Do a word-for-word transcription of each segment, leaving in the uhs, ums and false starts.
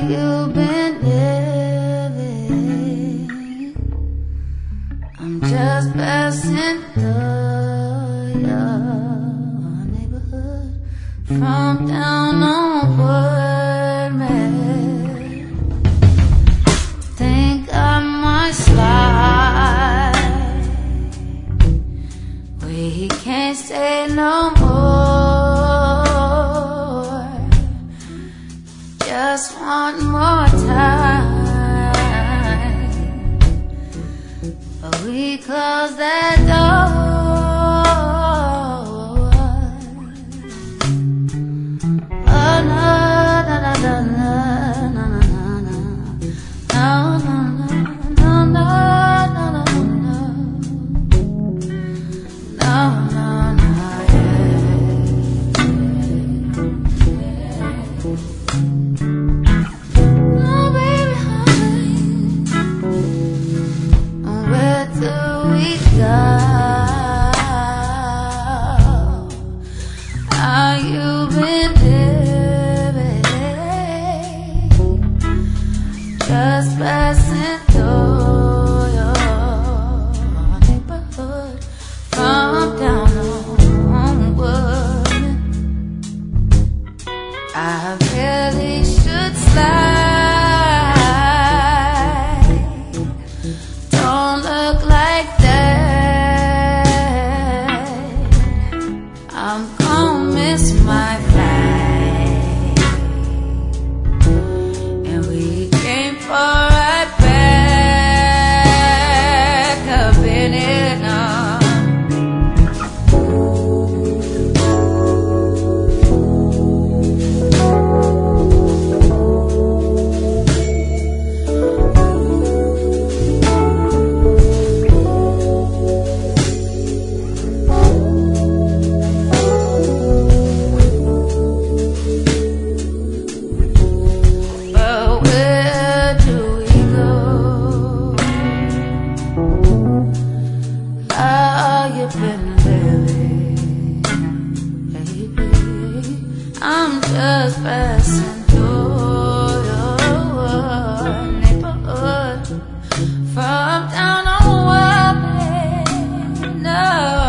you been living? I'm just passing through your neighborhood from down on Woodman. Think I might slide. We can't stay no more. Just one more time, but we close that door. Oh no, no, no, no, no, no, no, no, no, no, no, no, no, no, no, how you been living? Just passing through your neighborhood from down on Woodman. I really should slide. Don't look like that. I'm gonna miss my flight, and we came for right back up in it now. Been living, baby. I'm just passing through your neighborhood from down on Woodman. No,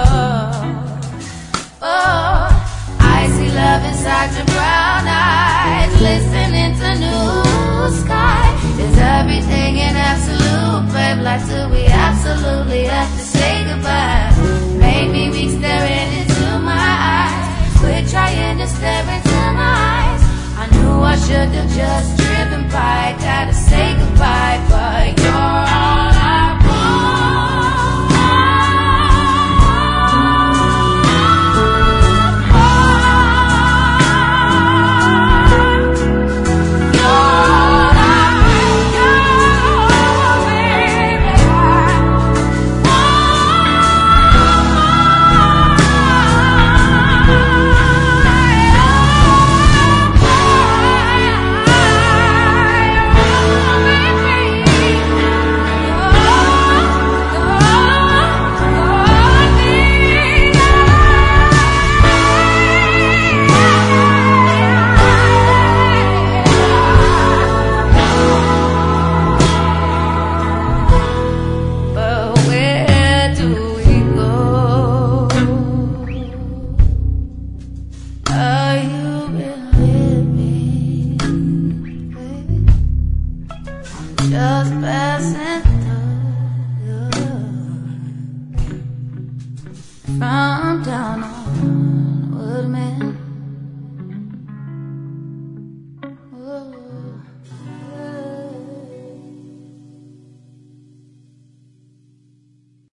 oh, I see love inside your brown eyes, listening to new sky. Is everything an absolute, babe? Like, do we absolutely have to say goodbye? Maybe we staring into my eyes. Quit trying to stare into my eyes. I knew I should have just driven by. Gotta say goodbye, but you're all I just passing through from down on Woodman.